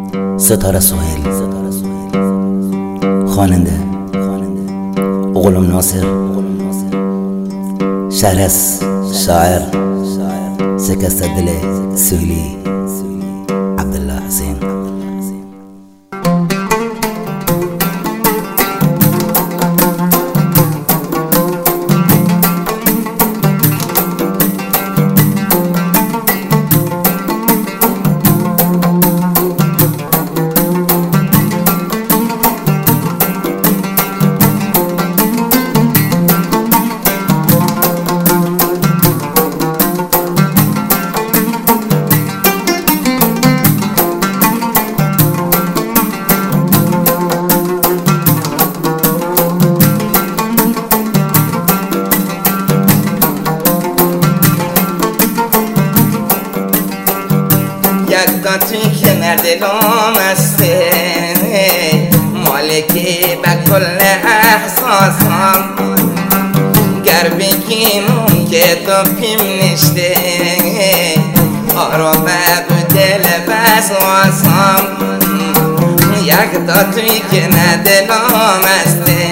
ستاره سهیل، خواننده اغلم ناصر، شعر از شاعر شکست دل سهیلی عبدالله حسین. یک توی کنار دلم هسته، مالکی به کل احساسم. گر بگیم که تو پیم نشته، آرامه به دل وسواسم. یک تا توی کنار دلم هسته،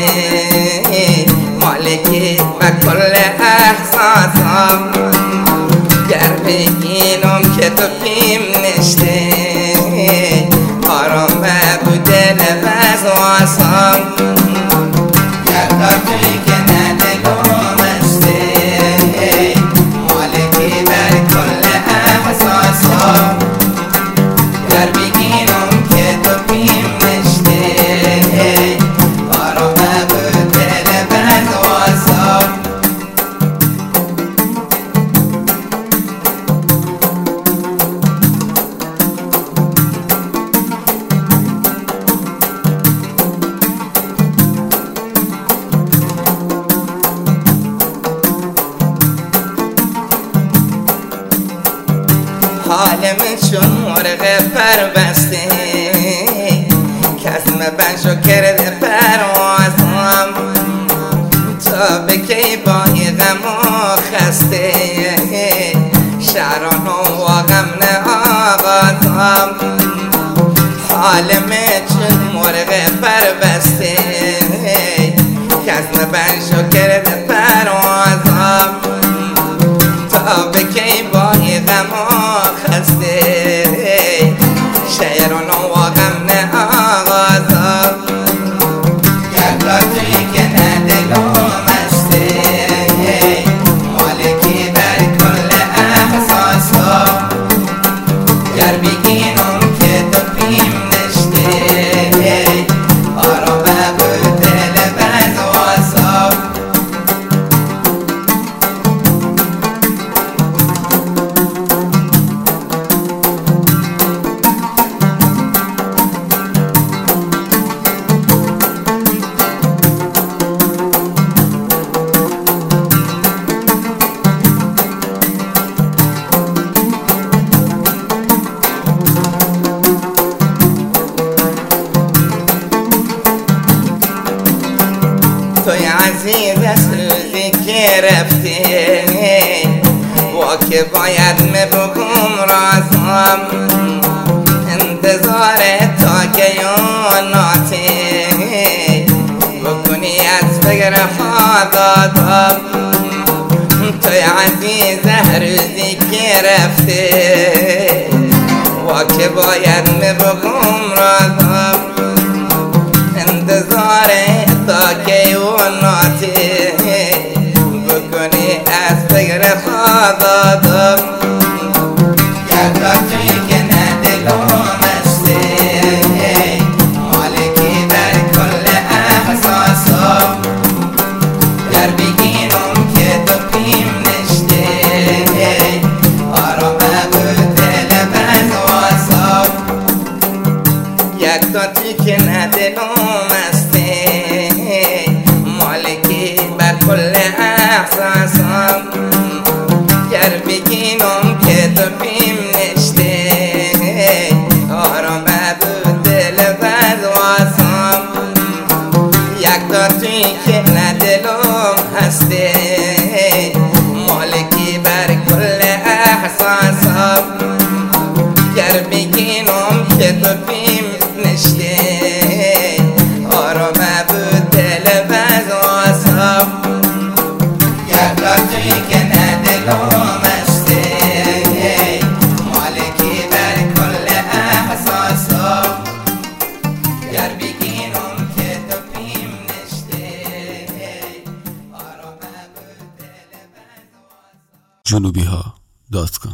مالکی به کل احساسم. گر بگینم که تو پیم نشته، آرامه بود دل وسواسم. یک تا توی کنار دلم هسته، مالکی بر کل احساسم. گر بگینم که تو پیم نشته، آرامه بود دل وسواسم. حالم چون مرغ پر بسته، کس مبنشو کرده پروازم. تا به کی با غم و خسته، شهرانو و غم نه آغازم. حالم چون مرغ پر بسته، کس مبنشو کرده پروازم. تا به کی با غم و خسته، شهرانو و غم نه آغازم. یک را توی کنار دلم هسته، مالکی بر کل احساسم. گر بگینم که تو پیم نشته، آرامه بود دل وسواسم. توی عزیز از روزی که رفتی، با که باید بگم رازم. انتظار تا که یوناتی بکنی از فکر خدادم. توی عزیز از روزی که رفتی، با که باید بگم رازم. انتظار تا که یوناتی بکنی از فکر خدادم. یک را توی کنار دلم هسته، مالکی بر کل احساسم. گر بگینم که تو پیم نشته، آرامه بود دل وسواسم. یک تا توی کنار دلم هسته، مالکی بر کل احساسم. گر بگینم که تو پیم نشته، آرامه بود دل وسواسم. یک تا توی کنار دلم هسته، مالکی بر کل احساسم. گر بگینم که تو junubiha.com